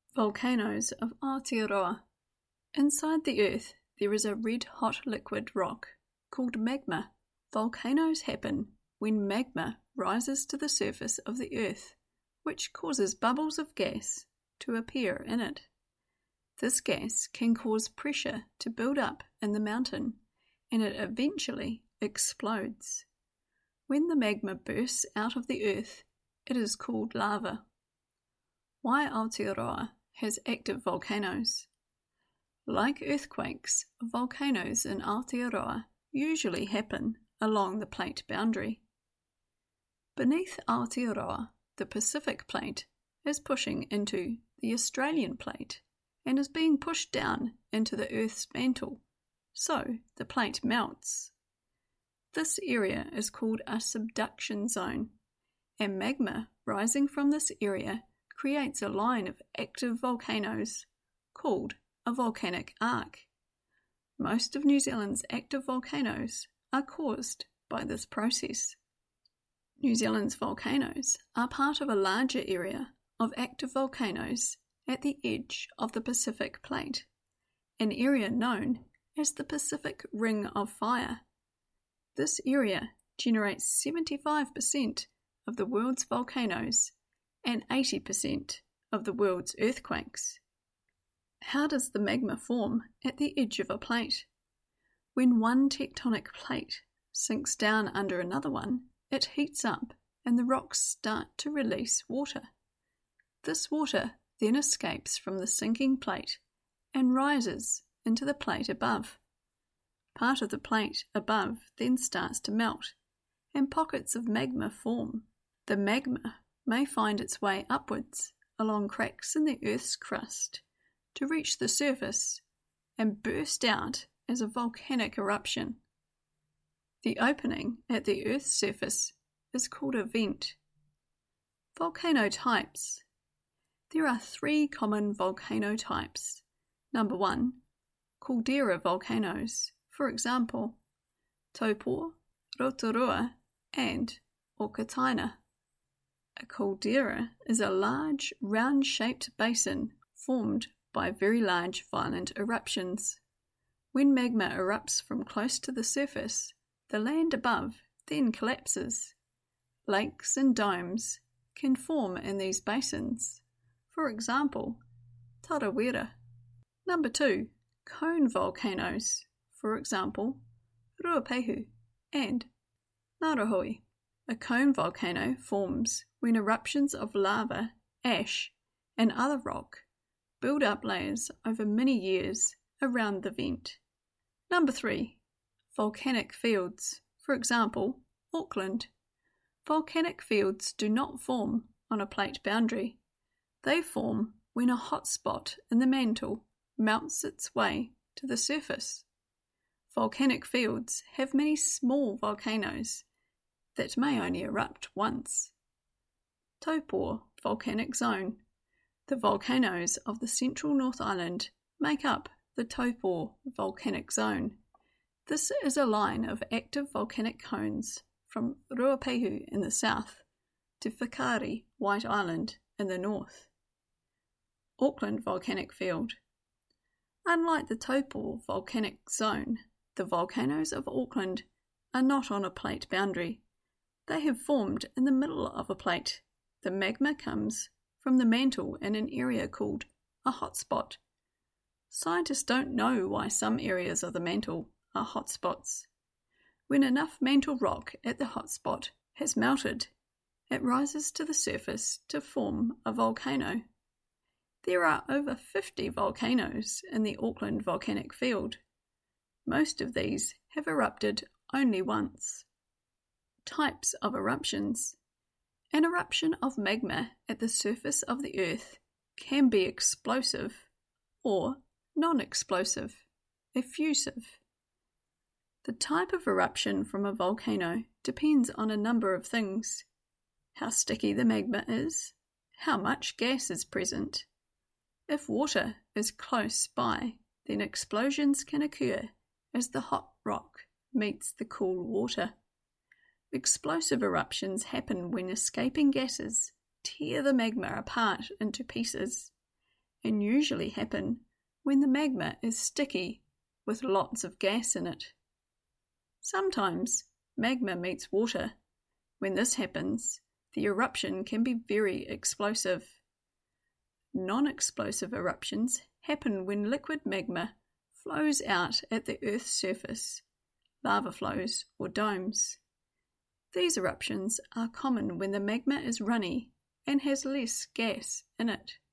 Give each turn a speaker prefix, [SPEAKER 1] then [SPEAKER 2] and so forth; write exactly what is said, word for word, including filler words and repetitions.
[SPEAKER 1] Volcanoes of Aotearoa. Inside the earth there is a red-hot liquid rock called magma. Volcanoes happen when magma rises to the surface of the earth, which causes bubbles of gas to appear in it. This gas can cause pressure to build up in the mountain, and it eventually explodes. When the magma bursts out of the earth, it is called lava. Why Aotearoa has active volcanoes? Like earthquakes, volcanoes in Aotearoa usually happen along the plate boundary. Beneath Aotearoa, the Pacific plate is pushing into the Australian plate and is being pushed down into the Earth's mantle, so the plate melts. This area is called a subduction zone, and magma rising from this area creates a line of active volcanoes called a volcanic arc. Most of New Zealand's active volcanoes are caused by this process. New Zealand's volcanoes are part of a larger area of active volcanoes at the edge of the Pacific Plate, an area known as the Pacific Ring of Fire. This area generates seventy-five percent of the world's volcanoes and eighty percent of the world's earthquakes. How does the magma form at the edge of a plate? When one tectonic plate sinks down under another one, it heats up and the rocks start to release water. This water then escapes from the sinking plate and rises into the plate above. Part of the plate above then starts to melt, and pockets of magma form. The magma may find its way upwards along cracks in the Earth's crust to reach the surface and burst out as a volcanic eruption. The opening at the Earth's surface is called a vent. Volcano types. There are three common volcano types. Number one, caldera volcanoes, for example, Taupo, Rotorua, and Okataina. A caldera is a large, round-shaped basin formed by very large, violent eruptions. When magma erupts from close to the surface, the land above then collapses. Lakes and domes can form in these basins. For example, Tarawera. Number two, cone volcanoes. For example, Ruapehu and Ngāruahui. A cone volcano forms when eruptions of lava, ash, and other rock build up layers over many years around the vent. Number three, volcanic fields. For example, Auckland. Volcanic fields do not form on a plate boundary. They form when a hot spot in the mantle melts its way to the surface. Volcanic fields have many small volcanoes that may only erupt once. Taupo volcanic zone. The volcanoes of the central North Island make up the Taupo volcanic zone. This is a line of active volcanic cones from Ruapehu in the south to Whakaari, White Island in the north. Auckland volcanic field. Unlike the Taupo volcanic zone, the volcanoes of Auckland are not on a plate boundary. They have formed in the middle of a plate. The magma comes from the mantle in an area called a hotspot. Scientists don't know why some areas of the mantle are hotspots. When enough mantle rock at the hotspot has melted, it rises to the surface to form a volcano. There are over fifty volcanoes in the Auckland volcanic field. Most of these have erupted only once. Types of eruptions. An eruption of magma at the surface of the earth can be explosive or non-explosive, effusive. The type of eruption from a volcano depends on a number of things: how sticky the magma is, how much gas is present. If water is close by, then explosions can occur as the hot rock meets the cool water. Explosive eruptions happen when escaping gases tear the magma apart into pieces. and usually happen when the magma is sticky with lots of gas in it. Sometimes magma meets water. When this happens, the eruption can be very explosive. Non-explosive eruptions happen when liquid magma flows out at the Earth's surface, lava flows or domes. These eruptions are common when the magma is runny and has less gas in it.